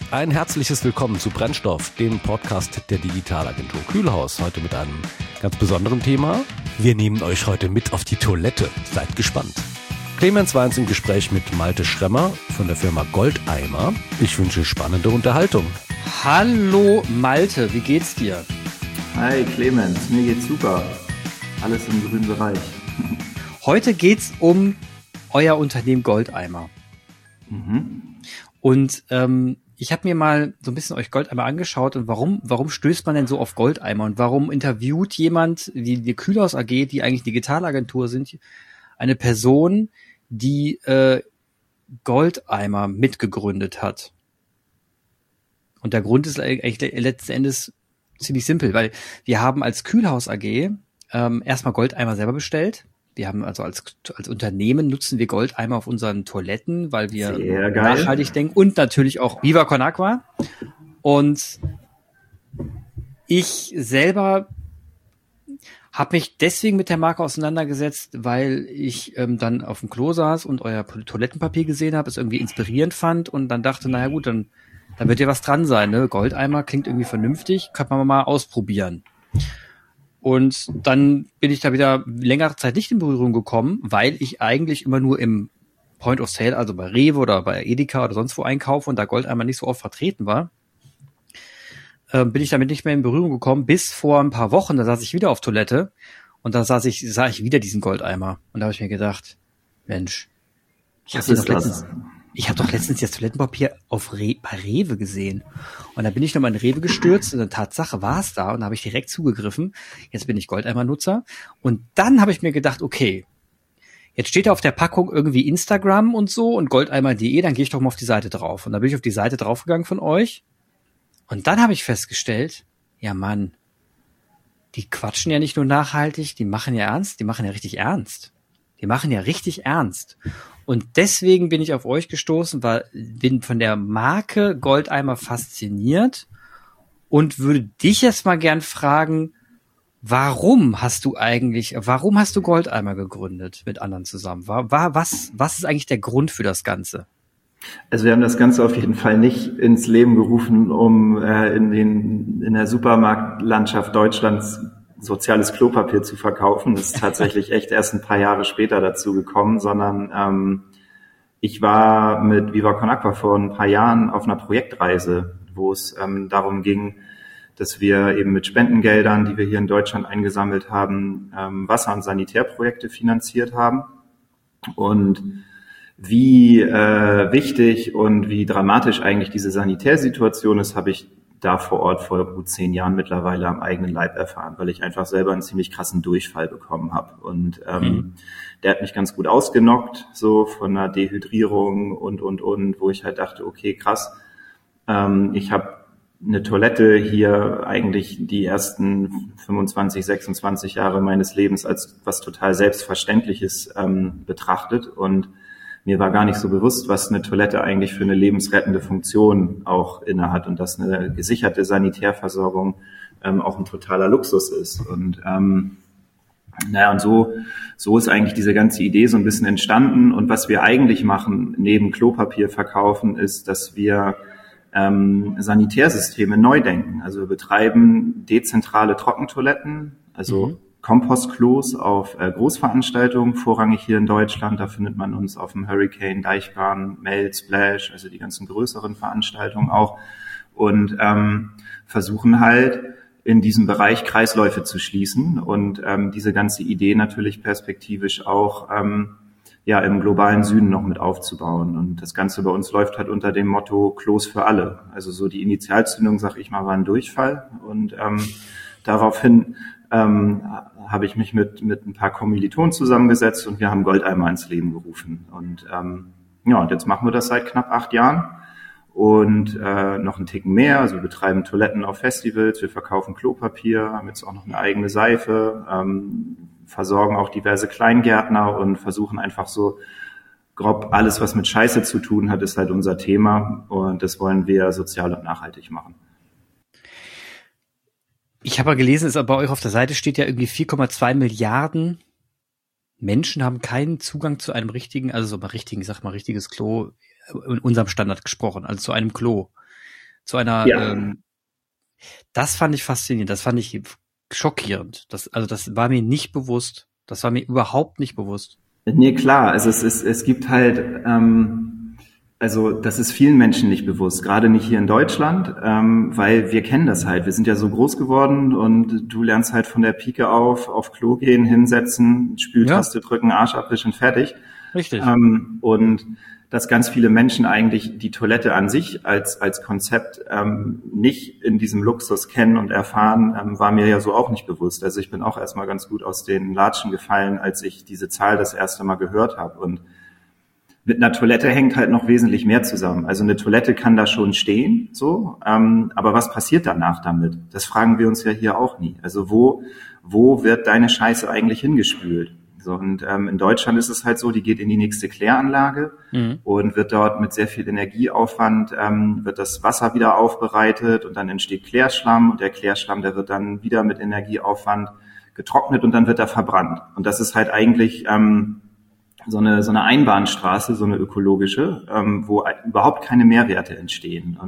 Ein herzliches Willkommen zu Brennstoff, dem Podcast der Digitalagentur Kühlhaus. Heute mit einem ganz besonderen Thema. Wir nehmen euch heute mit auf die Toilette. Seid gespannt. Clemens war jetzt im Gespräch mit Malte Schremmer von der Firma Goldeimer. Ich wünsche spannende Unterhaltung. Hallo Malte, wie geht's dir? Hi Clemens, mir geht's super. Alles im grünen Bereich. Heute geht's um euer Unternehmen Goldeimer. Und ich habe mir mal so ein bisschen euch Goldeimer angeschaut und warum stößt man denn so auf Goldeimer und warum interviewt jemand wie die Kühlhaus AG, die eigentlich Digitalagentur sind, eine Person, die Goldeimer mitgegründet hat? Und der Grund ist eigentlich letzten Endes ziemlich simpel, weil wir haben als Kühlhaus AG erstmal Goldeimer selber bestellt. Wir haben also als Unternehmen nutzen wir Goldeimer auf unseren Toiletten, weil wir nachhaltig denken und natürlich auch Viva Con Aqua. Und ich selber habe mich deswegen mit der Marke auseinandergesetzt, weil ich dann auf dem Klo saß und euer Toilettenpapier gesehen habe, es irgendwie inspirierend fand und dann dachte, naja gut, dann wird ja was dran sein, ne? Goldeimer klingt irgendwie vernünftig, kann man mal ausprobieren. Und dann bin ich da wieder längere Zeit nicht in Berührung gekommen, weil ich eigentlich immer nur im Point of Sale, also bei Rewe oder bei Edeka oder sonst wo einkaufe und da Goldeimer nicht so oft vertreten war, bin ich damit nicht mehr in Berührung gekommen, bis vor ein paar Wochen, da saß ich wieder auf Toilette und da sah ich wieder diesen Goldeimer. Und da habe ich mir gedacht, Mensch, ich habe doch letztens das Toilettenpapier bei Rewe gesehen. Und da bin ich nochmal in Rewe gestürzt und Tatsache war es da und da habe ich direkt zugegriffen. Jetzt bin ich Goldeimer-Nutzer. Und dann habe ich mir gedacht, okay, jetzt steht da auf der Packung irgendwie Instagram und so und goldeimer.de, dann gehe ich doch mal auf die Seite drauf. Und da bin ich auf die Seite draufgegangen von euch. Und dann habe ich festgestellt, ja Mann, die quatschen ja nicht nur nachhaltig, die machen ja ernst, die machen ja richtig ernst. Die machen ja richtig ernst. Und deswegen bin ich auf euch gestoßen, bin von der Marke Goldeimer fasziniert und würde dich jetzt mal gern fragen, warum hast du Goldeimer gegründet mit anderen zusammen? Was ist eigentlich der Grund für das Ganze? Also wir haben das Ganze auf jeden Fall nicht ins Leben gerufen, um in der Supermarktlandschaft Deutschlands soziales Klopapier zu verkaufen. Das ist tatsächlich echt erst ein paar Jahre später dazu gekommen, sondern ich war mit Viva Con Aqua vor ein paar Jahren auf einer Projektreise, wo es darum ging, dass wir eben mit Spendengeldern, die wir hier in Deutschland eingesammelt haben, Wasser- und Sanitärprojekte finanziert haben. Und wie wichtig und wie dramatisch eigentlich diese Sanitärsituation ist, habe ich da vor Ort vor gut 10 Jahren mittlerweile am eigenen Leib erfahren, weil ich einfach selber einen ziemlich krassen Durchfall bekommen habe. Und der hat mich ganz gut ausgenockt, so von einer Dehydrierung und, wo ich halt dachte, okay, krass, ich habe eine Toilette hier eigentlich die ersten 25, 26 Jahre meines Lebens als was total Selbstverständliches betrachtet und mir war gar nicht so bewusst, was eine Toilette eigentlich für eine lebensrettende Funktion auch innehat und dass eine gesicherte Sanitärversorgung auch ein totaler Luxus ist. Und und so ist eigentlich diese ganze Idee so ein bisschen entstanden. Und was wir eigentlich machen, neben Klopapier verkaufen, ist, dass wir Sanitärsysteme neu denken. Also wir betreiben dezentrale Trockentoiletten, also Kompostklos auf Großveranstaltungen, vorrangig hier in Deutschland. Da findet man uns auf dem Hurricane, Deichbahn, Mel, Splash, also die ganzen größeren Veranstaltungen auch. Und versuchen halt in diesem Bereich Kreisläufe zu schließen und diese ganze Idee natürlich perspektivisch auch im globalen Süden noch mit aufzubauen. Und das Ganze bei uns läuft halt unter dem Motto Klos für alle. Also so die Initialzündung, sag ich mal, war ein Durchfall. Und daraufhin habe ich mich mit ein paar Kommilitonen zusammengesetzt und wir haben Goldeimer ins Leben gerufen. Und und jetzt machen wir das seit knapp 8 Jahren und noch einen Ticken mehr. Also wir betreiben Toiletten auf Festivals, wir verkaufen Klopapier, haben jetzt auch noch eine eigene Seife, versorgen auch diverse Kleingärtner und versuchen einfach so grob alles, was mit Scheiße zu tun hat, ist halt unser Thema und das wollen wir sozial und nachhaltig machen. Ich habe ja gelesen, bei euch auf der Seite steht ja irgendwie 4,2 Milliarden Menschen haben keinen Zugang zu einem richtigen, also so mal richtigen, ich sag mal richtiges Klo, in unserem Standard gesprochen, also zu einem Klo. zu einer, das fand ich faszinierend, das fand ich schockierend. Das war mir nicht bewusst. Das war mir überhaupt nicht bewusst. Nee, klar, also es gibt halt, also das ist vielen Menschen nicht bewusst, gerade nicht hier in Deutschland, weil wir kennen das halt. Wir sind ja so groß geworden und du lernst halt von der Pike auf Klo gehen, hinsetzen, Spültaste drücken, Arsch abwischen, fertig. Richtig. Und dass ganz viele Menschen eigentlich die Toilette an sich als Konzept nicht in diesem Luxus kennen und erfahren, war mir ja so auch nicht bewusst. Also ich bin auch erstmal ganz gut aus den Latschen gefallen, als ich diese Zahl das erste Mal gehört habe. Und mit einer Toilette hängt halt noch wesentlich mehr zusammen. Also eine Toilette kann da schon stehen, so, aber was passiert danach damit? Das fragen wir uns ja hier auch nie. Also wo wird deine Scheiße eigentlich hingespült? So, und in Deutschland ist es halt so, die geht in die nächste Kläranlage und wird dort mit sehr viel Energieaufwand, wird das Wasser wieder aufbereitet und dann entsteht Klärschlamm und der Klärschlamm, der wird dann wieder mit Energieaufwand getrocknet und dann wird er verbrannt. Und das ist halt eigentlich so eine Einbahnstraße, so eine ökologische, wo überhaupt keine Mehrwerte entstehen.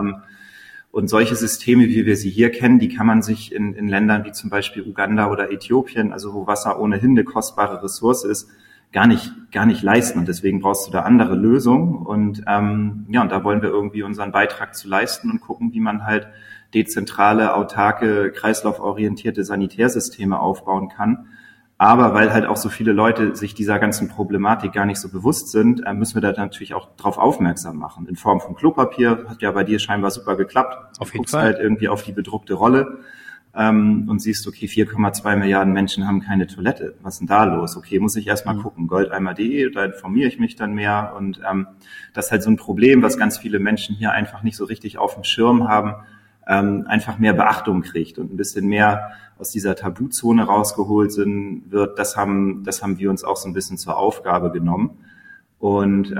Und solche Systeme, wie wir sie hier kennen, die kann man sich in Ländern wie zum Beispiel Uganda oder Äthiopien, also wo Wasser ohnehin eine kostbare Ressource ist, gar nicht leisten. Und deswegen brauchst du da andere Lösungen. Und und da wollen wir irgendwie unseren Beitrag zu leisten und gucken, wie man halt dezentrale, autarke, kreislauforientierte Sanitärsysteme aufbauen kann. Aber weil halt auch so viele Leute sich dieser ganzen Problematik gar nicht so bewusst sind, müssen wir da natürlich auch drauf aufmerksam machen. In Form von Klopapier, hat ja bei dir scheinbar super geklappt. Auf jeden Du guckst Fall. halt irgendwie auf die bedruckte Rolle und siehst, okay, 4,2 Milliarden Menschen haben keine Toilette. Was ist denn da los? Okay, muss ich erstmal gucken, goldeimer.de, da informiere ich mich dann mehr. Und das ist halt so ein Problem, was ganz viele Menschen hier einfach nicht so richtig auf dem Schirm haben, einfach mehr Beachtung kriegt und ein bisschen mehr aus dieser Tabuzone rausgeholt wird. Das haben wir uns auch so ein bisschen zur Aufgabe genommen. Und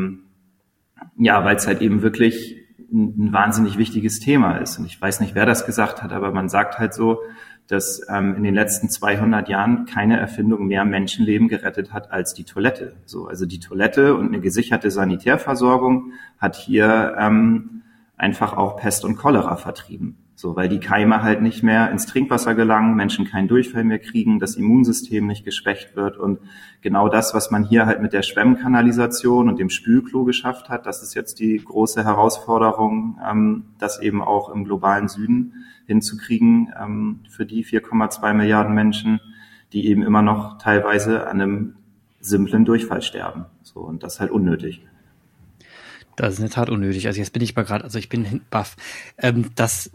weil es halt eben wirklich ein wahnsinnig wichtiges Thema ist. Und ich weiß nicht, wer das gesagt hat, aber man sagt halt so, dass in den letzten 200 Jahren keine Erfindung mehr Menschenleben gerettet hat als die Toilette. So, also die Toilette und eine gesicherte Sanitärversorgung hat hier einfach auch Pest und Cholera vertrieben. So, weil die Keime halt nicht mehr ins Trinkwasser gelangen, Menschen keinen Durchfall mehr kriegen, das Immunsystem nicht geschwächt wird und genau das, was man hier halt mit der Schwemmkanalisation und dem Spülklo geschafft hat, das ist jetzt die große Herausforderung, das eben auch im globalen Süden hinzukriegen, für die 4,2 Milliarden Menschen, die eben immer noch teilweise an einem simplen Durchfall sterben. So, und das ist halt unnötig. Das ist in der Tat unnötig. Also jetzt bin ich mal gerade, ich bin baff. Das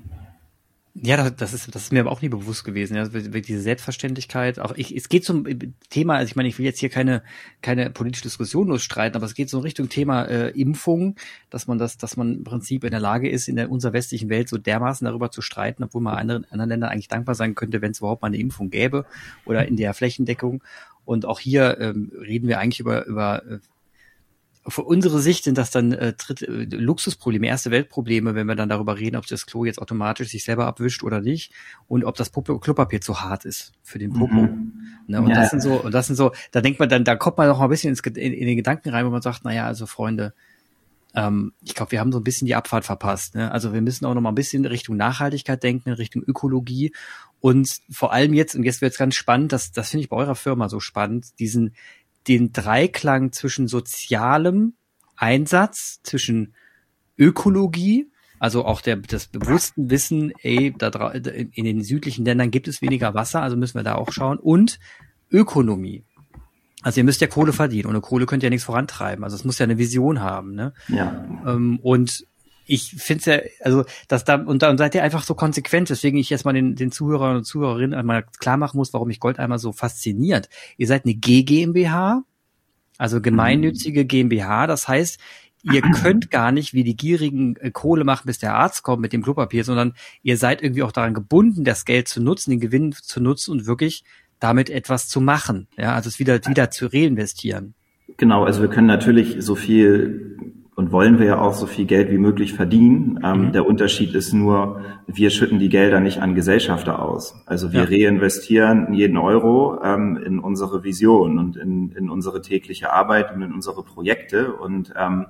ist mir aber auch nie bewusst gewesen. Ja, diese Selbstverständlichkeit. Auch es geht zum Thema. Also ich meine, ich will jetzt hier keine politische Diskussion losstreiten, aber es geht so in Richtung Thema Impfung, dass man im Prinzip in der Lage ist, in unserer westlichen Welt so dermaßen darüber zu streiten, obwohl man anderen Ländern eigentlich dankbar sein könnte, wenn es überhaupt mal eine Impfung gäbe oder in der Flächendeckung. Und auch hier reden wir eigentlich über für unsere Sicht sind das dann Luxusprobleme, erste Weltprobleme, wenn wir dann darüber reden, ob das Klo jetzt automatisch sich selber abwischt oder nicht und ob das Klopapier zu hart ist für den Popo. Ne, und das sind so, da denkt man dann, da kommt man noch mal ein bisschen in den Gedanken rein, wo man sagt, naja, also Freunde, ich glaube, wir haben so ein bisschen die Abfahrt verpasst. Ne? Also wir müssen auch noch mal ein bisschen Richtung Nachhaltigkeit denken, in Richtung Ökologie und vor allem jetzt wird es ganz spannend, das finde ich bei eurer Firma so spannend, den Dreiklang zwischen sozialem Einsatz, zwischen Ökologie, also auch das bewussten Wissen, in den südlichen Ländern gibt es weniger Wasser, also müssen wir da auch schauen, und Ökonomie. Also ihr müsst ja Kohle verdienen, ohne Kohle könnt ihr ja nichts vorantreiben, also es muss ja eine Vision haben, ne? Ja. Und ich finde es ja, also und dann seid ihr einfach so konsequent, weswegen ich jetzt mal den Zuhörern und Zuhörerinnen einmal klar machen muss, warum mich Goldeimer so fasziniert. Ihr seid eine GmbH, also gemeinnützige GmbH, das heißt, ihr könnt gar nicht wie die Gierigen Kohle machen, bis der Arzt kommt mit dem Klopapier, sondern ihr seid irgendwie auch daran gebunden, das Geld zu nutzen, den Gewinn zu nutzen und wirklich damit etwas zu machen, ja, also es wieder zu reinvestieren. Genau, also wir können natürlich so viel und wollen wir ja auch so viel Geld wie möglich verdienen. Der Unterschied ist nur, wir schütten die Gelder nicht an Gesellschafter aus. Also wir reinvestieren jeden Euro in unsere Vision und in unsere tägliche Arbeit und in unsere Projekte. Und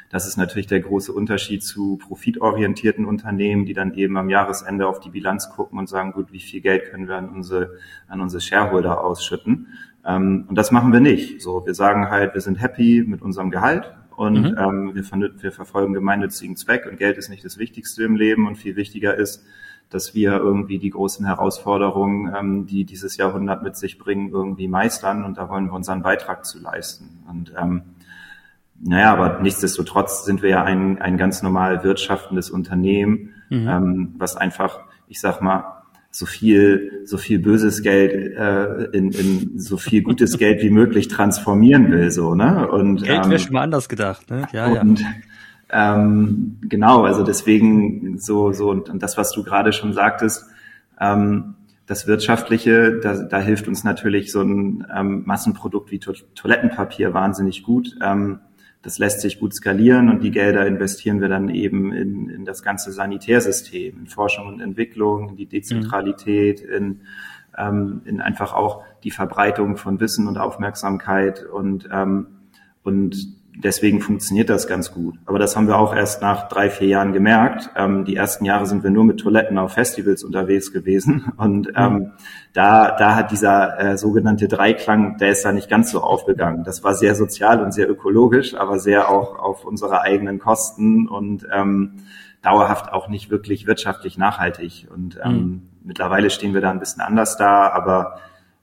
das ist natürlich der große Unterschied zu profitorientierten Unternehmen, die dann eben am Jahresende auf die Bilanz gucken und sagen, gut, wie viel Geld können wir an unsere Shareholder ausschütten? Und das machen wir nicht. So, wir sagen halt, wir sind happy mit unserem Gehalt und wir verfolgen gemeinnützigen Zweck und Geld ist nicht das Wichtigste im Leben und viel wichtiger ist, dass wir irgendwie die großen Herausforderungen, die dieses Jahrhundert mit sich bringen, irgendwie meistern und da wollen wir unseren Beitrag zu leisten. Und aber nichtsdestotrotz sind wir ja ein ganz normal wirtschaftendes Unternehmen, was einfach, ich sag mal, so viel böses Geld in so viel gutes Geld wie möglich transformieren will, so, ne? Und Geld wäre schon mal anders gedacht, ne? Ja. Genau, also deswegen so und das, was du gerade schon sagtest, das Wirtschaftliche, da hilft uns natürlich so ein Massenprodukt wie Toilettenpapier wahnsinnig gut. Das lässt sich gut skalieren und die Gelder investieren wir dann eben in das ganze Sanitärsystem, in Forschung und Entwicklung, in die Dezentralität, in einfach auch die Verbreitung von Wissen und Aufmerksamkeit und deswegen funktioniert das ganz gut. Aber das haben wir auch erst nach 3-4 Jahren gemerkt. Die ersten Jahre sind wir nur mit Toiletten auf Festivals unterwegs gewesen. Und da hat dieser sogenannte Dreiklang, der ist da nicht ganz so aufgegangen. Das war sehr sozial und sehr ökologisch, aber sehr auch auf unsere eigenen Kosten und dauerhaft auch nicht wirklich wirtschaftlich nachhaltig. Und mittlerweile stehen wir da ein bisschen anders da, aber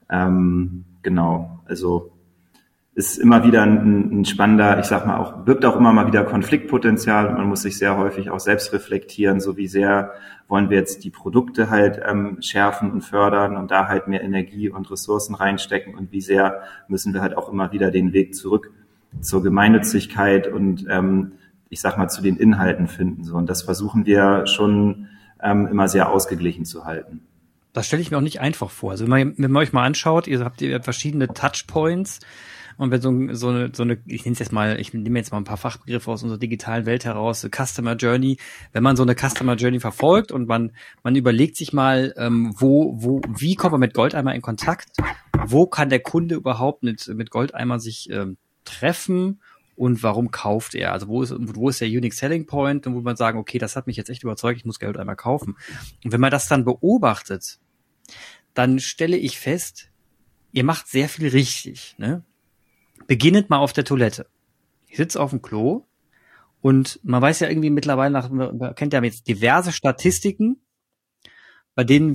genau, also ist immer wieder ein spannender, ich sag mal auch, birgt auch immer mal wieder Konfliktpotenzial. Man muss sich sehr häufig auch selbst reflektieren, so wie sehr wollen wir jetzt die Produkte halt schärfen und fördern und da halt mehr Energie und Ressourcen reinstecken und wie sehr müssen wir halt auch immer wieder den Weg zurück zur Gemeinnützigkeit und ich sag mal zu den Inhalten finden. So, und das versuchen wir schon immer sehr ausgeglichen zu halten. Das stelle ich mir auch nicht einfach vor. Also wenn man euch mal anschaut, ihr habt verschiedene Touchpoints. Und wenn so eine, ich nehme jetzt mal ein paar Fachbegriffe aus unserer digitalen Welt heraus, Customer Journey, wenn man so eine Customer Journey verfolgt und man überlegt sich mal, wie kommt man mit Goldeimer in Kontakt? Wo kann der Kunde überhaupt mit Goldeimer sich treffen? Und warum kauft er? Also wo ist der Unique Selling Point? Und wo man sagen, okay, das hat mich jetzt echt überzeugt, ich muss Goldeimer kaufen. Und wenn man das dann beobachtet, dann stelle ich fest, ihr macht sehr viel richtig, ne? Beginnet mal auf der Toilette. Ich sitze auf dem Klo und man weiß ja irgendwie mittlerweile, man kennt ja jetzt diverse Statistiken, bei denen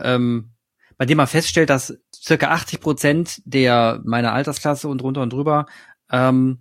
man feststellt, dass circa 80% meiner Altersklasse und drunter und drüber ein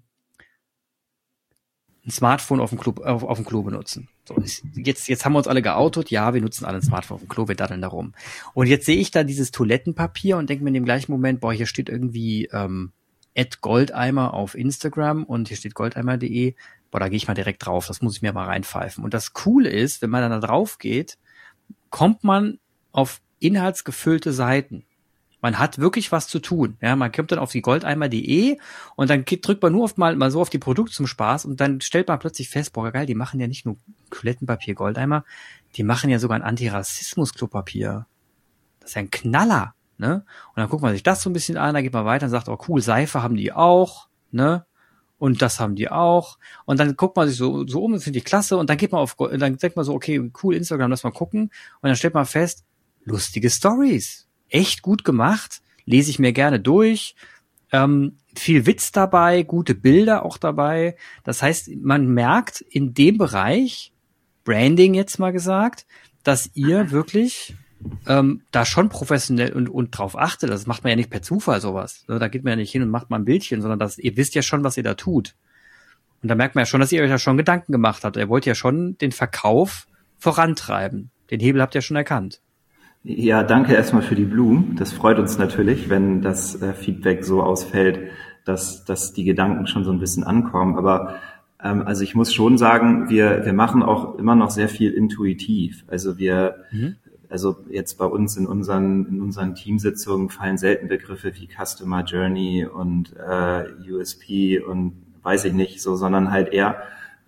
Smartphone auf dem Klo benutzen. So, jetzt haben wir uns alle geoutet, ja, wir nutzen alle ein Smartphone auf dem Klo, wir daddeln da rum. Und jetzt sehe ich da dieses Toilettenpapier und denke mir in dem gleichen Moment, boah, hier steht irgendwie @Goldeimer auf Instagram und hier steht goldeimer.de. Boah, da gehe ich mal direkt drauf, das muss ich mir mal reinpfeifen. Und das Coole ist, wenn man dann da drauf geht, kommt man auf inhaltsgefüllte Seiten. Man hat wirklich was zu tun. Ja, man kommt dann auf die goldeimer.de und dann drückt man nur mal so auf die Produkte zum Spaß und dann stellt man plötzlich fest, boah, geil, die machen ja nicht nur Toilettenpapier Goldeimer, die machen ja sogar ein Antirassismus-Klopapier. Das ist ja ein Knaller. Ne? Und dann guckt man sich das so ein bisschen an, dann geht man weiter und sagt, oh cool, Seife haben die auch, ne? Und das haben die auch. Und dann guckt man sich so um, das finde ich klasse. Und dann geht man dann denkt man so, okay, cool, Instagram, lass mal gucken. Und dann stellt man fest, lustige Stories. Echt gut gemacht. Lese ich mir gerne durch. Viel Witz dabei, gute Bilder auch dabei. Das heißt, man merkt in dem Bereich, Branding jetzt mal gesagt, dass ihr wirklich da schon professionell und drauf achtet. Das macht man ja nicht per Zufall sowas. Da geht man ja nicht hin und macht mal ein Bildchen, sondern ihr wisst ja schon, was ihr da tut. Und da merkt man ja schon, dass ihr euch ja schon Gedanken gemacht habt. Ihr wollt ja schon den Verkauf vorantreiben. Den Hebel habt ihr schon erkannt. Ja, danke erstmal für die Blumen. Das freut uns natürlich, wenn das Feedback so ausfällt, dass die Gedanken schon so ein bisschen ankommen. Aber also ich muss schon sagen, wir machen auch immer noch sehr viel intuitiv. Also also jetzt bei uns in unseren Teamsitzungen fallen selten Begriffe wie Customer Journey und USP und weiß ich nicht so, sondern halt eher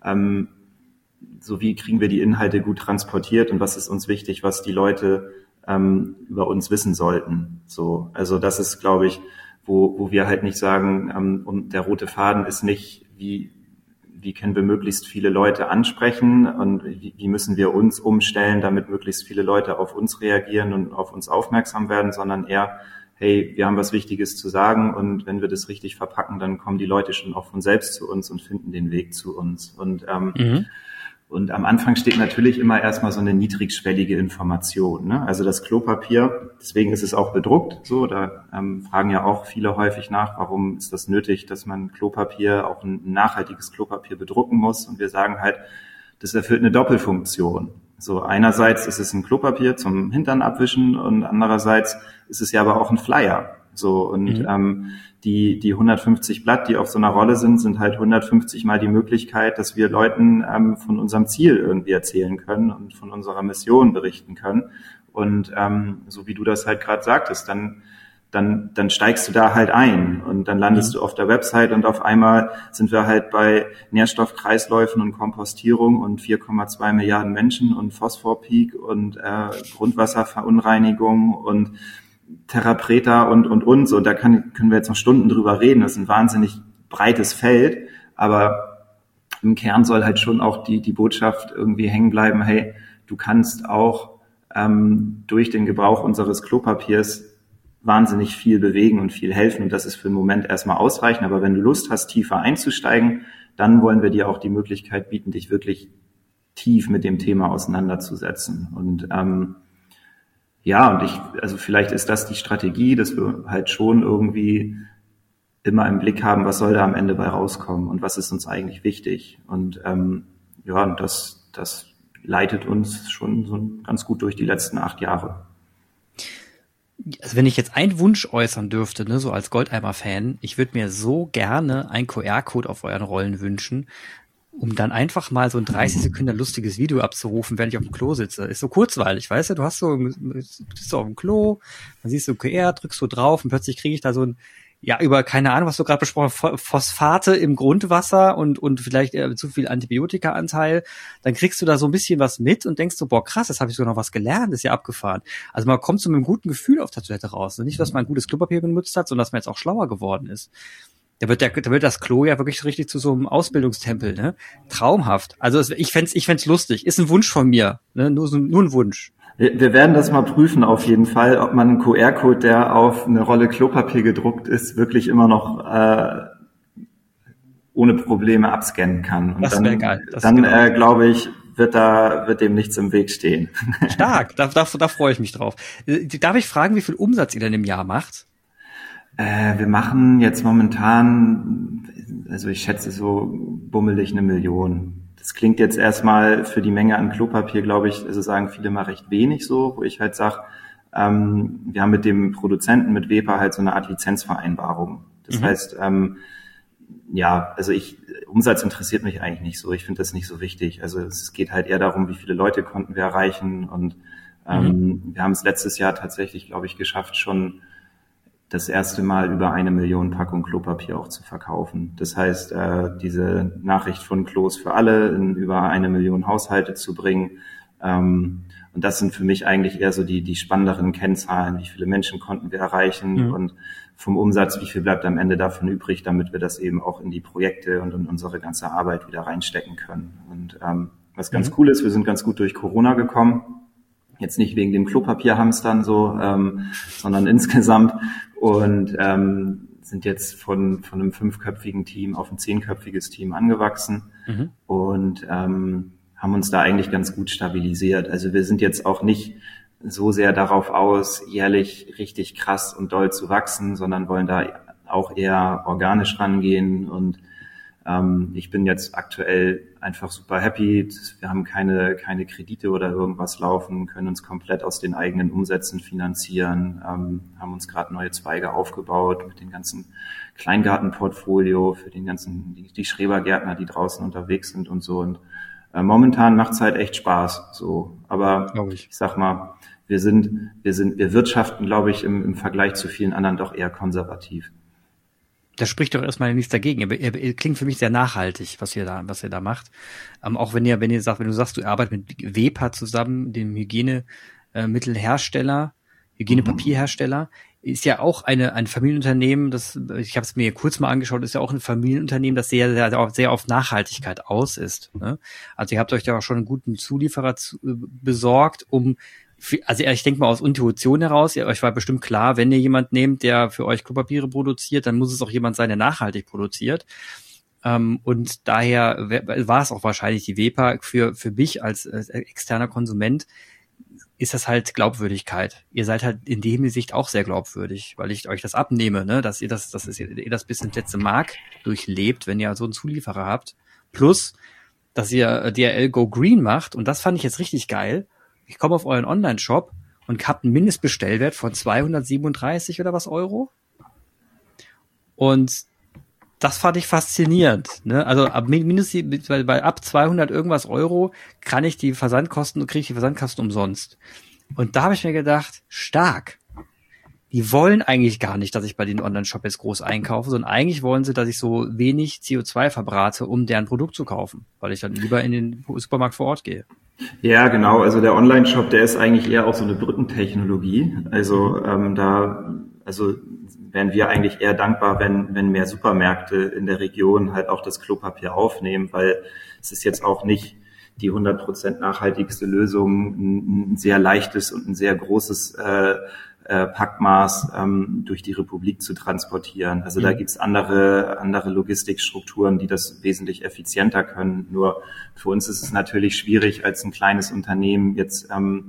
so wie kriegen wir die Inhalte gut transportiert und was ist uns wichtig, was die Leute über uns wissen sollten. So, also das ist, glaube ich, wo wir halt nicht sagen, und der rote Faden ist nicht, wie wie können wir möglichst viele Leute ansprechen und wie müssen wir uns umstellen, damit möglichst viele Leute auf uns reagieren und auf uns aufmerksam werden, sondern eher, hey, wir haben was Wichtiges zu sagen und wenn wir das richtig verpacken, dann kommen die Leute schon auch von selbst zu uns und finden den Weg zu uns. Und am Anfang steht natürlich immer erstmal so eine niedrigschwellige Information, ne? Also das Klopapier, deswegen ist es auch bedruckt, so, da fragen ja auch viele häufig nach, warum ist das nötig, dass man Klopapier, auch ein nachhaltiges Klopapier bedrucken muss, und wir sagen halt, das erfüllt eine Doppelfunktion. So, einerseits ist es ein Klopapier zum Hintern abwischen und andererseits ist es ja aber auch ein Flyer. So, und die 150 Blatt, die auf so einer Rolle sind halt 150 Mal die Möglichkeit, dass wir Leuten von unserem Ziel irgendwie erzählen können und von unserer Mission berichten können. Und so wie du das halt gerade sagtest, dann steigst du da halt ein und dann landest du auf der Website und auf einmal sind wir halt bei Nährstoffkreisläufen und Kompostierung und 4,2 Milliarden Menschen und Phosphorpeak und Grundwasserverunreinigung und Therapreta und so. Da können wir jetzt noch Stunden drüber reden. Das ist ein wahnsinnig breites Feld, aber im Kern soll halt schon auch die Botschaft irgendwie hängen bleiben, hey, du kannst auch durch den Gebrauch unseres Klopapiers wahnsinnig viel bewegen und viel helfen, und das ist für den Moment erstmal ausreichend, aber wenn du Lust hast, tiefer einzusteigen, dann wollen wir dir auch die Möglichkeit bieten, dich wirklich tief mit dem Thema auseinanderzusetzen. Und also vielleicht ist das die Strategie, dass wir halt schon irgendwie immer im Blick haben, was soll da am Ende bei rauskommen und was ist uns eigentlich wichtig. Und das leitet uns schon so ganz gut durch die letzten 8 Jahre. Also wenn ich jetzt einen Wunsch äußern dürfte, ne, so als Goldeimer-Fan, ich würde mir so gerne einen QR-Code auf euren Rollen wünschen, um dann einfach mal so ein 30 Sekunden lustiges Video abzurufen, während ich auf dem Klo sitze. Ist so kurzweilig, weißt du? Du bist so auf dem Klo, dann siehst du QR, drückst so drauf und plötzlich kriege ich da so ein, über keine Ahnung, was du gerade besprochen hast, Phosphate im Grundwasser und vielleicht zu viel Antibiotikaanteil. Dann kriegst du da so ein bisschen was mit und denkst so, boah, krass, jetzt habe ich sogar noch was gelernt, ist ja abgefahren. Also man kommt so mit einem guten Gefühl auf der Toilette raus. Nicht, dass man ein gutes Klopapier benutzt hat, sondern dass man jetzt auch schlauer geworden ist. Da wird das Klo ja wirklich richtig zu so einem Ausbildungstempel, ne? Traumhaft. Also ich fänd's lustig. Ist ein Wunsch von mir, ne? Nur ein Wunsch. Wir werden das mal prüfen auf jeden Fall, ob man einen QR-Code, der auf eine Rolle Klopapier gedruckt ist, wirklich immer noch ohne Probleme abscannen kann. Und das wäre geil. Glaube ich, wird dem nichts im Weg stehen. Stark, da freue ich mich drauf. Darf ich fragen, wie viel Umsatz ihr denn im Jahr macht? Wir machen jetzt momentan, also ich schätze so bummelig 1 Million. Das klingt jetzt erstmal für die Menge an Klopapier, glaube ich, also sagen viele mal recht wenig so, wo ich halt sage, wir haben mit dem Produzenten, mit Wepa halt so eine Art Lizenzvereinbarung. Das heißt, Umsatz interessiert mich eigentlich nicht so. Ich finde das nicht so wichtig. Also es geht halt eher darum, wie viele Leute konnten wir erreichen, und wir haben es letztes Jahr tatsächlich, glaube ich, geschafft, schon das erste Mal über 1 Million Packung Klopapier auch zu verkaufen. Das heißt, diese Nachricht von Klos für alle in über 1 Million Haushalte zu bringen. Und das sind für mich eigentlich eher so die spannenderen Kennzahlen. Wie viele Menschen konnten wir erreichen und vom Umsatz, wie viel bleibt am Ende davon übrig, damit wir das eben auch in die Projekte und in unsere ganze Arbeit wieder reinstecken können. Und was ganz cool ist, wir sind ganz gut durch Corona gekommen. Jetzt nicht wegen dem Klopapierhamstern so, sondern insgesamt, und sind jetzt von einem 5-köpfigen Team auf ein 10-köpfiges Team angewachsen und haben uns da eigentlich ganz gut stabilisiert. Also wir sind jetzt auch nicht so sehr darauf aus, jährlich richtig krass und doll zu wachsen, sondern wollen da auch eher organisch rangehen, und ich bin jetzt aktuell einfach super happy. Wir haben keine Kredite oder irgendwas laufen, können uns komplett aus den eigenen Umsätzen finanzieren, haben uns gerade neue Zweige aufgebaut mit dem ganzen Kleingartenportfolio für die Schrebergärtner, die draußen unterwegs sind und so. Und momentan macht's halt echt Spaß, so. Aber ich sag mal, wir wirtschaften, glaube ich, im Vergleich zu vielen anderen doch eher konservativ. Das spricht doch erstmal nichts dagegen. Ihr klingt für mich sehr nachhaltig, was ihr da macht. Auch wenn du sagst, du arbeitest mit Wepa zusammen, dem Hygienepapierhersteller. ist ja auch ein Familienunternehmen, ich habe es mir kurz mal angeschaut, ist ja auch ein Familienunternehmen, das sehr auf Nachhaltigkeit aus ist. Ne? Also ihr habt euch da auch schon einen guten Zulieferer besorgt, also ich denke mal aus Intuition heraus, euch war bestimmt klar, wenn ihr jemand nehmt, der für euch Klopapiere produziert, dann muss es auch jemand sein, der nachhaltig produziert. Und daher war es auch wahrscheinlich die WEPA für mich als externer Konsument, ist das halt Glaubwürdigkeit. Ihr seid halt in dem Hinsicht auch sehr glaubwürdig, weil ich euch das abnehme, ne, dass ihr das bis ins letzte Mark durchlebt, wenn ihr so einen Zulieferer habt. Plus, dass ihr DHL Go Green macht, und das fand ich jetzt richtig geil. Ich komme auf euren Online-Shop und habt einen Mindestbestellwert von 237 oder was Euro. Und das fand ich faszinierend, ne? Also ab 200 irgendwas Euro kriege ich die Versandkosten umsonst. Und da habe ich mir gedacht, stark. Die wollen eigentlich gar nicht, dass ich bei den Online-Shop jetzt groß einkaufe, sondern eigentlich wollen sie, dass ich so wenig CO2 verbrate, um deren Produkt zu kaufen, weil ich dann lieber in den Supermarkt vor Ort gehe. Ja, genau. Also der Online-Shop, der ist eigentlich eher auch so eine Brückentechnologie. Also also wären wir eigentlich eher dankbar, wenn mehr Supermärkte in der Region halt auch das Klopapier aufnehmen, weil es ist jetzt auch nicht die 100% nachhaltigste Lösung, ein sehr leichtes und ein sehr großes Packmaß durch die Republik zu transportieren. Also da gibt's andere Logistikstrukturen, die das wesentlich effizienter können. Nur für uns ist es natürlich schwierig, als ein kleines Unternehmen jetzt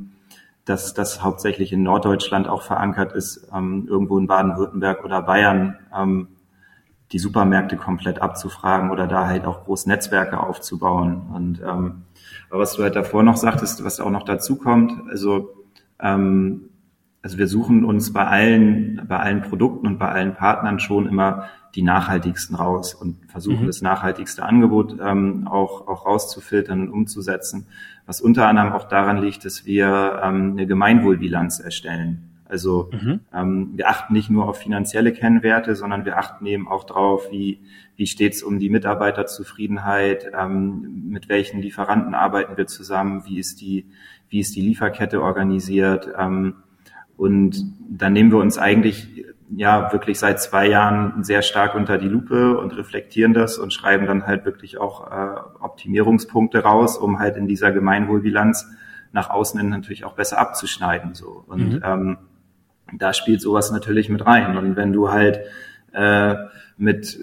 das hauptsächlich in Norddeutschland auch verankert ist, irgendwo in Baden-Württemberg oder Bayern, die Supermärkte komplett abzufragen oder da halt auch groß Netzwerke aufzubauen. Und aber was du halt davor noch sagtest, was auch noch dazu kommt, also wir suchen uns bei allen Produkten und bei allen Partnern schon immer die nachhaltigsten raus und versuchen das nachhaltigste Angebot auch rauszufiltern und umzusetzen, was unter anderem auch daran liegt, dass wir eine Gemeinwohlbilanz erstellen. Also wir achten nicht nur auf finanzielle Kennwerte, sondern wir achten eben auch drauf, wie steht's um die Mitarbeiterzufriedenheit, mit welchen Lieferanten arbeiten wir zusammen, wie ist die Lieferkette organisiert, und dann nehmen wir uns eigentlich wirklich seit 2 Jahren sehr stark unter die Lupe und reflektieren das und schreiben dann halt wirklich auch Optimierungspunkte raus, um halt in dieser Gemeinwohlbilanz nach außen hin natürlich auch besser abzuschneiden. So. Und da spielt sowas natürlich mit rein. Und wenn du halt mit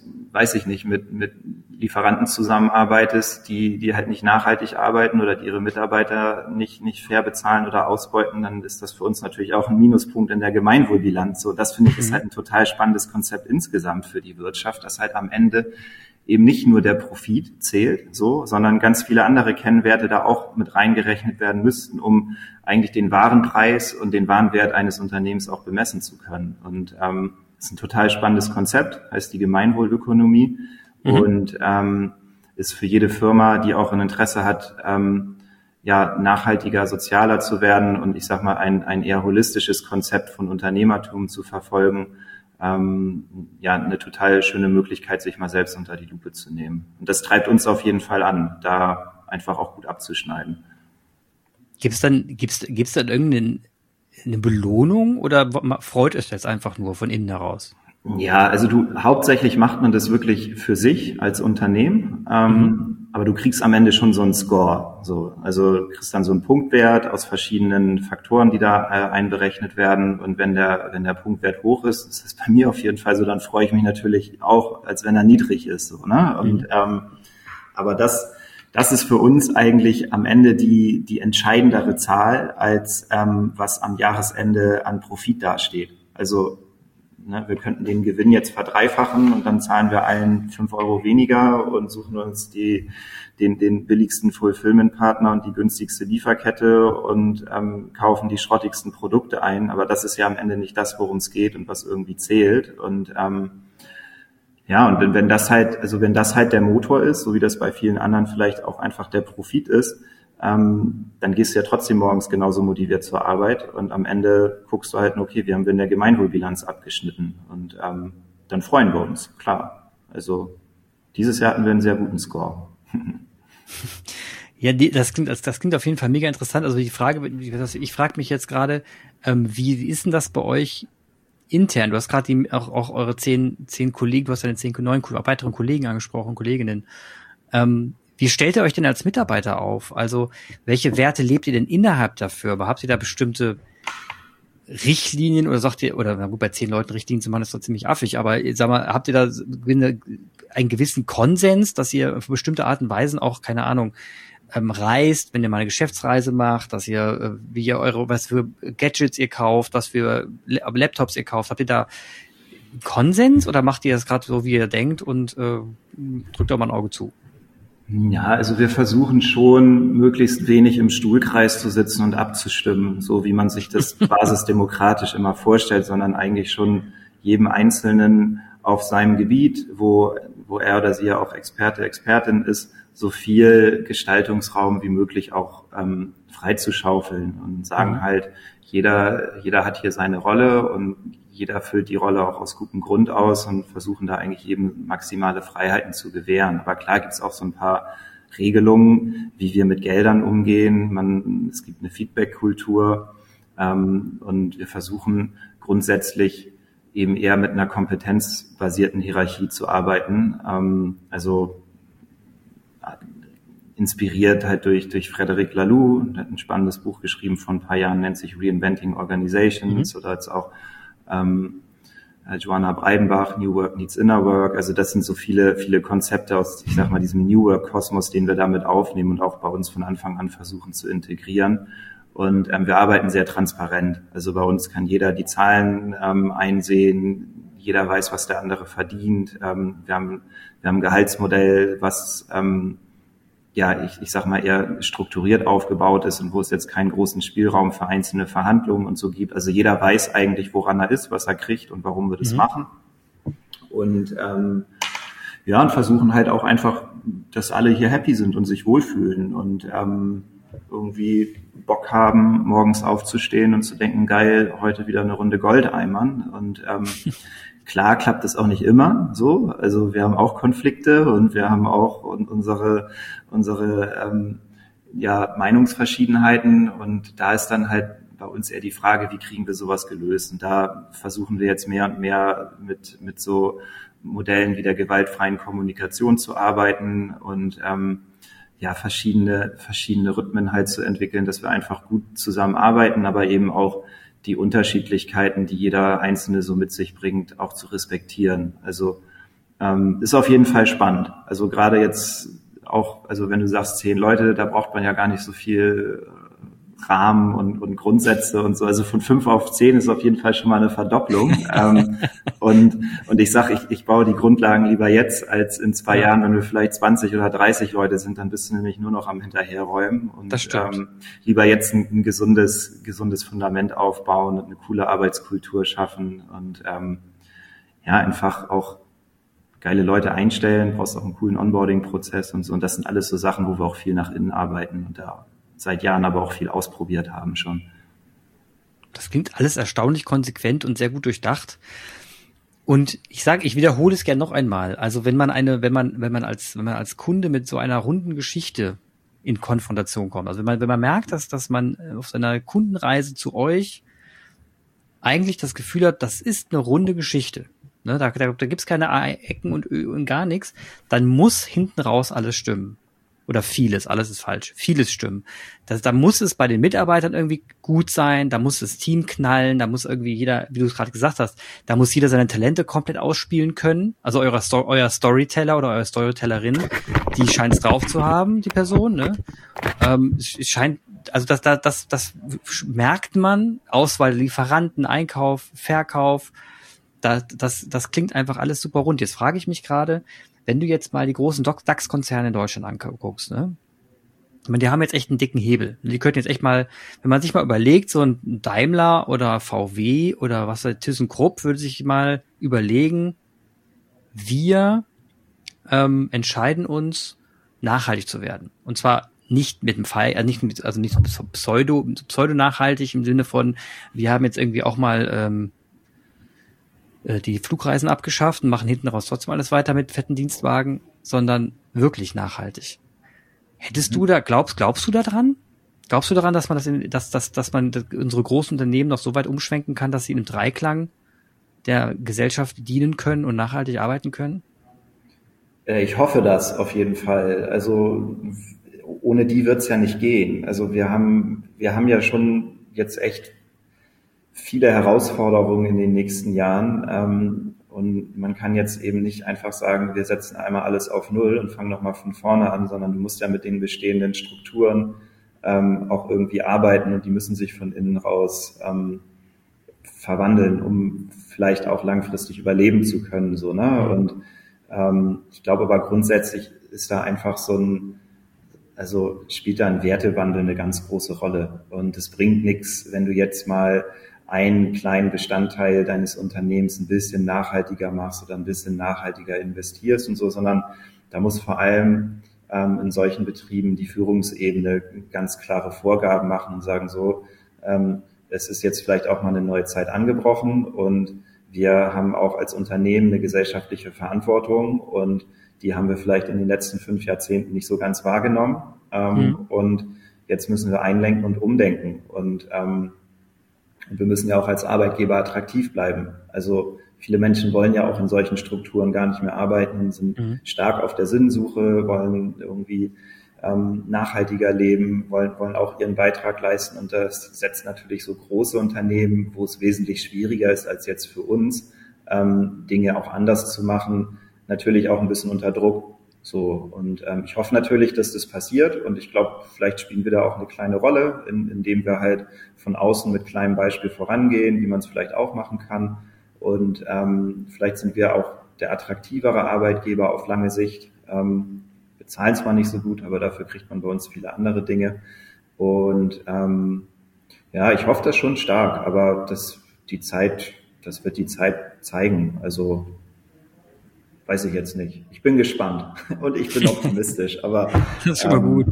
Lieferanten zusammenarbeitest, die halt nicht nachhaltig arbeiten oder die ihre Mitarbeiter nicht fair bezahlen oder ausbeuten, dann ist das für uns natürlich auch ein Minuspunkt in der Gemeinwohlbilanz. So, das finde ich ist halt ein total spannendes Konzept insgesamt für die Wirtschaft, dass halt am Ende eben nicht nur der Profit zählt, so, sondern ganz viele andere Kennwerte da auch mit reingerechnet werden müssten, um eigentlich den Warenpreis und den Warenwert eines Unternehmens auch bemessen zu können. Und das ist ein total spannendes Konzept, heißt die Gemeinwohlökonomie und ist für jede Firma, die auch ein Interesse hat, nachhaltiger, sozialer zu werden und ich sag mal ein eher holistisches Konzept von Unternehmertum zu verfolgen, eine total schöne Möglichkeit, sich mal selbst unter die Lupe zu nehmen. Und das treibt uns auf jeden Fall an, da einfach auch gut abzuschneiden. Gibt's dann irgendeine Belohnung oder freut es jetzt einfach nur von innen heraus? Ja, also hauptsächlich macht man das wirklich für sich als Unternehmen, aber du kriegst am Ende schon so einen Score. So, also du kriegst dann so einen Punktwert aus verschiedenen Faktoren, die da einberechnet werden. Und wenn der Punktwert hoch ist, ist das bei mir auf jeden Fall so, dann freue ich mich natürlich auch, als wenn er niedrig ist. So, ne? Und aber das ist für uns eigentlich am Ende die entscheidendere Zahl, als was am Jahresende an Profit dasteht. Also wir könnten den Gewinn jetzt verdreifachen und dann zahlen wir allen 5 Euro weniger und suchen uns den billigsten Fulfillment-Partner und die günstigste Lieferkette und kaufen die schrottigsten Produkte ein. Aber das ist ja am Ende nicht das, worum es geht und was irgendwie zählt. Und und wenn das halt der Motor ist, so wie das bei vielen anderen vielleicht auch einfach der Profit ist, dann gehst du ja trotzdem morgens genauso motiviert zur Arbeit und am Ende guckst du halt, okay, wir haben in der Gemeinwohlbilanz abgeschnitten und dann freuen wir uns, klar. Also dieses Jahr hatten wir einen sehr guten Score. Ja, das klingt auf jeden Fall mega interessant. Also ich frage mich jetzt gerade, wie ist denn das bei euch? intern, du hast gerade auch eure 10 Kollegen, du hast deine 10 neuen weiteren Kollegen angesprochen, Kolleginnen. Wie stellt ihr euch denn als Mitarbeiter auf? Also, welche Werte lebt ihr denn innerhalb dafür? Aber habt ihr da bestimmte Richtlinien oder sagt ihr, oder na gut, bei 10 Leuten Richtlinien zu machen, ist doch ziemlich affig, aber sag mal, habt ihr da einen gewissen Konsens, dass ihr auf bestimmte Art und Weisen auch, keine Ahnung, reist, wenn ihr mal eine Geschäftsreise macht, dass ihr, was für Gadgets ihr kauft, was für Laptops ihr kauft, habt ihr da Konsens oder macht ihr das gerade so, wie ihr denkt und drückt auch mal ein Auge zu? Ja, also wir versuchen schon, möglichst wenig im Stuhlkreis zu sitzen und abzustimmen, so wie man sich das basisdemokratisch immer vorstellt, sondern eigentlich schon jedem Einzelnen auf seinem Gebiet, wo er oder sie ja auch Experte, Expertin ist, so viel Gestaltungsraum wie möglich auch freizuschaufeln und sagen halt, jeder hat hier seine Rolle und jeder füllt die Rolle auch aus gutem Grund aus und versuchen da eigentlich jedem maximale Freiheiten zu gewähren. Aber klar gibt es auch so ein paar Regelungen, wie wir mit Geldern umgehen. Es gibt eine Feedback-Kultur und wir versuchen grundsätzlich eben eher mit einer kompetenzbasierten Hierarchie zu arbeiten. Also inspiriert halt durch Frederic Laloux, der hat ein spannendes Buch geschrieben vor ein paar Jahren, nennt sich Reinventing Organizations, oder jetzt auch Joanna Breidenbach, New Work Needs Inner Work. Also das sind so viele Konzepte aus, ich sag mal, diesem New Work Kosmos, den wir damit aufnehmen und auch bei uns von Anfang an versuchen zu integrieren. Und wir arbeiten sehr transparent. Also bei uns kann jeder die Zahlen einsehen, jeder weiß, was der andere verdient. Wir haben ein Gehaltsmodell, was ich sag mal eher strukturiert aufgebaut ist und wo es jetzt keinen großen Spielraum für einzelne Verhandlungen und so gibt. Also jeder weiß eigentlich, woran er ist, was er kriegt und warum wir das machen. Und und versuchen halt auch einfach, dass alle hier happy sind und sich wohlfühlen und irgendwie Bock haben, morgens aufzustehen und zu denken, geil, heute wieder eine Runde Goldeimern. Und klar klappt das auch nicht immer so. Also wir haben auch Konflikte und wir haben auch unsere Meinungsverschiedenheiten. Und da ist dann halt bei uns eher die Frage, wie kriegen wir sowas gelöst? Und da versuchen wir jetzt mehr und mehr mit so Modellen wie der gewaltfreien Kommunikation zu arbeiten und verschiedene Rhythmen halt zu entwickeln, dass wir einfach gut zusammenarbeiten, aber eben auch die Unterschiedlichkeiten, die jeder Einzelne so mit sich bringt, auch zu respektieren. Also ist auf jeden Fall spannend. Also gerade jetzt auch, also wenn du sagst 10 Leute, da braucht man ja gar nicht so viel Rahmen und Grundsätze und so. Also von 5 auf 10 ist auf jeden Fall schon mal eine Verdopplung. Und ich sage, ich baue die Grundlagen lieber jetzt als in 2 Jahren, wenn wir vielleicht 20 oder 30 Leute sind, dann bist du nämlich nur noch am Hinterherräumen. Und das stimmt. Lieber jetzt ein gesundes Fundament aufbauen und eine coole Arbeitskultur schaffen und einfach auch geile Leute einstellen, brauchst auch einen coolen Onboarding-Prozess und so. Und das sind alles so Sachen, wo wir auch viel nach innen arbeiten und da seit Jahren aber auch viel ausprobiert haben schon. Das klingt alles erstaunlich konsequent und sehr gut durchdacht. Und ich wiederhole es gerne noch einmal. Also wenn man als Kunde mit so einer runden Geschichte in Konfrontation kommt, also wenn man merkt, dass man auf seiner Kundenreise zu euch eigentlich das Gefühl hat, das ist eine runde Geschichte, ne, da gibt's keine Ecken und gar nichts, dann muss hinten raus alles stimmen. Oder vieles, alles ist falsch, vieles stimmen. Da muss es bei den Mitarbeitern irgendwie gut sein, da muss das Team knallen, da muss irgendwie jeder, wie du es gerade gesagt hast, da muss jeder seine Talente komplett ausspielen können. Also euer Storyteller oder eure Storytellerin, die scheint es drauf zu haben, die Person, ne? Es scheint, also das merkt man, Auswahl der Lieferanten, Einkauf, Verkauf, das klingt einfach alles super rund. Jetzt frage ich mich gerade, wenn du jetzt mal die großen DAX-Konzerne in Deutschland anguckst, ne? Ich meine, die haben jetzt echt einen dicken Hebel. Die könnten jetzt echt mal, wenn man sich mal überlegt, so ein Daimler oder VW oder was weiß ThyssenKrupp würde sich mal überlegen, wir entscheiden uns, nachhaltig zu werden. Und zwar nicht mit dem nicht pseudo-nachhaltig im Sinne von, wir haben jetzt irgendwie auch mal die Flugreisen abgeschafft und machen hinten raus trotzdem alles weiter mit fetten Dienstwagen, sondern wirklich nachhaltig. Hättest du glaubst du da dran? Glaubst du daran, dass man dass man unsere großen Unternehmen noch so weit umschwenken kann, dass sie im Dreiklang der Gesellschaft dienen können und nachhaltig arbeiten können? Ich hoffe das auf jeden Fall. Also ohne die wird's ja nicht gehen. Also wir haben ja schon jetzt echt viele Herausforderungen in den nächsten Jahren. Und man kann jetzt eben nicht einfach sagen, wir setzen einmal alles auf Null und fangen nochmal von vorne an, sondern du musst ja mit den bestehenden Strukturen auch irgendwie arbeiten und die müssen sich von innen raus verwandeln, um vielleicht auch langfristig überleben zu können. So, ne? Und ich glaube aber grundsätzlich ist da einfach spielt da ein Wertewandel eine ganz große Rolle. Und es bringt nichts, wenn du jetzt mal einen kleinen Bestandteil deines Unternehmens ein bisschen nachhaltiger machst oder ein bisschen nachhaltiger investierst und so, sondern da muss vor allem in solchen Betrieben die Führungsebene ganz klare Vorgaben machen und sagen so, es ist jetzt vielleicht auch mal eine neue Zeit angebrochen und wir haben auch als Unternehmen eine gesellschaftliche Verantwortung und die haben wir vielleicht in den letzten 5 Jahrzehnten nicht so ganz wahrgenommen. Und jetzt müssen wir einlenken und umdenken. Und wir müssen ja auch als Arbeitgeber attraktiv bleiben. Also viele Menschen wollen ja auch in solchen Strukturen gar nicht mehr arbeiten, sind stark auf der Sinnsuche, wollen irgendwie nachhaltiger leben, wollen auch ihren Beitrag leisten. Und das setzt natürlich so große Unternehmen, wo es wesentlich schwieriger ist als jetzt für uns, Dinge auch anders zu machen, natürlich auch ein bisschen unter Druck. So, und ich hoffe natürlich, dass das passiert. Und ich glaube, vielleicht spielen wir da auch eine kleine Rolle, indem wir halt von außen mit kleinem Beispiel vorangehen, wie man es vielleicht auch machen kann. Und vielleicht sind wir auch der attraktivere Arbeitgeber auf lange Sicht. Wir zahlen zwar nicht so gut, aber dafür kriegt man bei uns viele andere Dinge. Und ich hoffe das schon stark, aber das wird die Zeit zeigen. Also weiß ich jetzt nicht. Ich bin gespannt und ich bin optimistisch, aber das ist schon mal gut.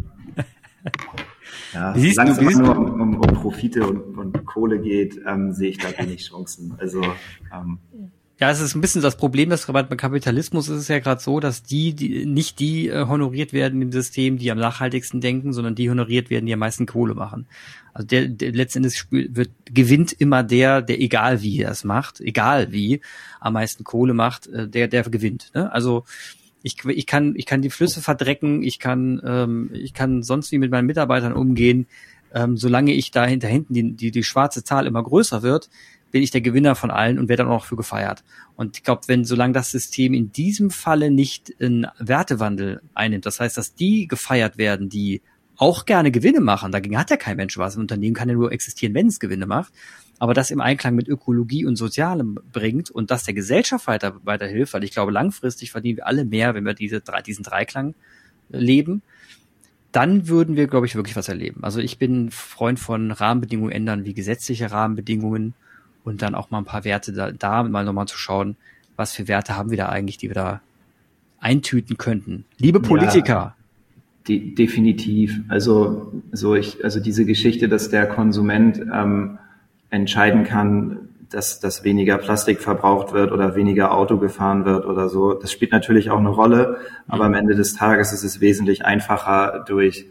Ja, solange es immer nur um Profite und Kohle geht, sehe ich da wenig Chancen. Also ja, es ist ein bisschen das Problem, dass gerade beim Kapitalismus ist es ja gerade so, dass die nicht honoriert werden im System, die am nachhaltigsten denken, sondern die honoriert werden, die am meisten Kohle machen. Also der letztendlich gewinnt immer der egal wie er es macht, egal wie, am meisten Kohle macht, der gewinnt. Ne? Also ich kann die Flüsse verdrecken, ich kann sonst wie mit meinen Mitarbeitern umgehen, solange ich da hinten die schwarze Zahl immer größer wird, bin ich der Gewinner von allen und werde dann auch für gefeiert. Und ich glaube, solange das System in diesem Falle nicht einen Wertewandel einnimmt, das heißt, dass die gefeiert werden, die auch gerne Gewinne machen, dagegen hat ja kein Mensch was. Ein Unternehmen kann ja nur existieren, wenn es Gewinne macht, aber das im Einklang mit Ökologie und Sozialem bringt und das der Gesellschaft weiterhilft, weil ich glaube, langfristig verdienen wir alle mehr, wenn wir diesen Dreiklang leben, dann würden wir, glaube ich, wirklich was erleben. Also ich bin ein Freund von Rahmenbedingungen ändern, wie gesetzliche Rahmenbedingungen, und dann auch mal ein paar Werte da mal nochmal zu schauen, was für Werte haben wir da eigentlich, die wir da eintüten könnten. Liebe Politiker. Ja, definitiv. Also diese Geschichte, dass der Konsument entscheiden kann, dass weniger Plastik verbraucht wird oder weniger Auto gefahren wird oder so, das spielt natürlich auch eine Rolle. Aber am Ende des Tages ist es wesentlich einfacher, durch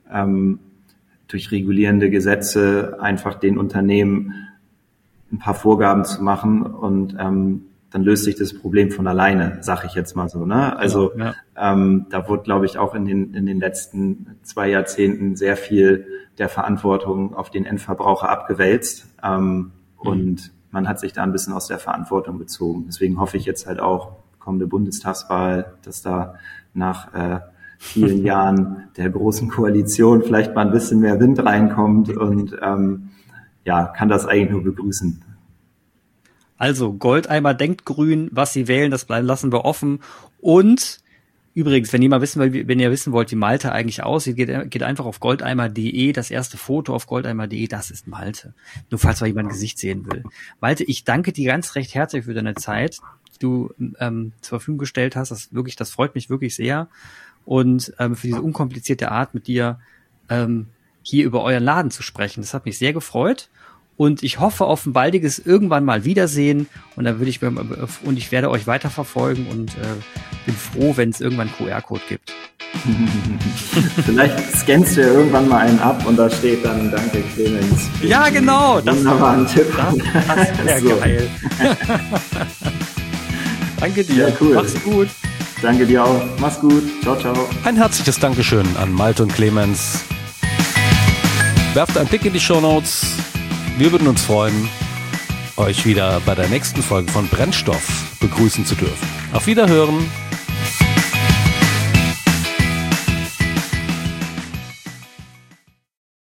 regulierende Gesetze einfach den Unternehmen ein paar Vorgaben zu machen und dann löst sich das Problem von alleine, sag ich jetzt mal so. Ne? Also da wurde, glaube ich, auch in den letzten 2 Jahrzehnten sehr viel der Verantwortung auf den Endverbraucher abgewälzt und man hat sich da ein bisschen aus der Verantwortung gezogen. Deswegen hoffe ich jetzt halt auch, kommende Bundestagswahl, dass da nach vielen Jahren der großen Koalition vielleicht mal ein bisschen mehr Wind reinkommt und kann das eigentlich nur begrüßen. Also, Goldeimer denkt grün, was Sie wählen, das lassen wir offen. Und übrigens, wenn ihr wissen wollt, wie Malte eigentlich aussieht, geht einfach auf goldeimer.de, das erste Foto auf goldeimer.de, das ist Malte. Nur falls mal jemand ein Gesicht sehen will. Malte, ich danke dir ganz recht herzlich für deine Zeit, die du zur Verfügung gestellt hast. Das freut mich wirklich sehr. Und für diese unkomplizierte Art, mit dir hier über euren Laden zu sprechen. Das hat mich sehr gefreut und ich hoffe auf ein baldiges irgendwann mal Wiedersehen und dann ich werde euch weiterverfolgen und bin froh, wenn es irgendwann einen QR-Code gibt. Vielleicht scannst du ja irgendwann mal einen ab und da steht dann Danke Clemens. Ja, genau. Das war ein Tipp. Das wäre So. geil. Danke dir. Ja, cool. Mach's gut. Danke dir auch. Mach's gut. Ciao, ciao. Ein herzliches Dankeschön an Malte und Clemens. Werft einen Blick in die Shownotes. Wir würden uns freuen, euch wieder bei der nächsten Folge von Brennstoff begrüßen zu dürfen. Auf Wiederhören.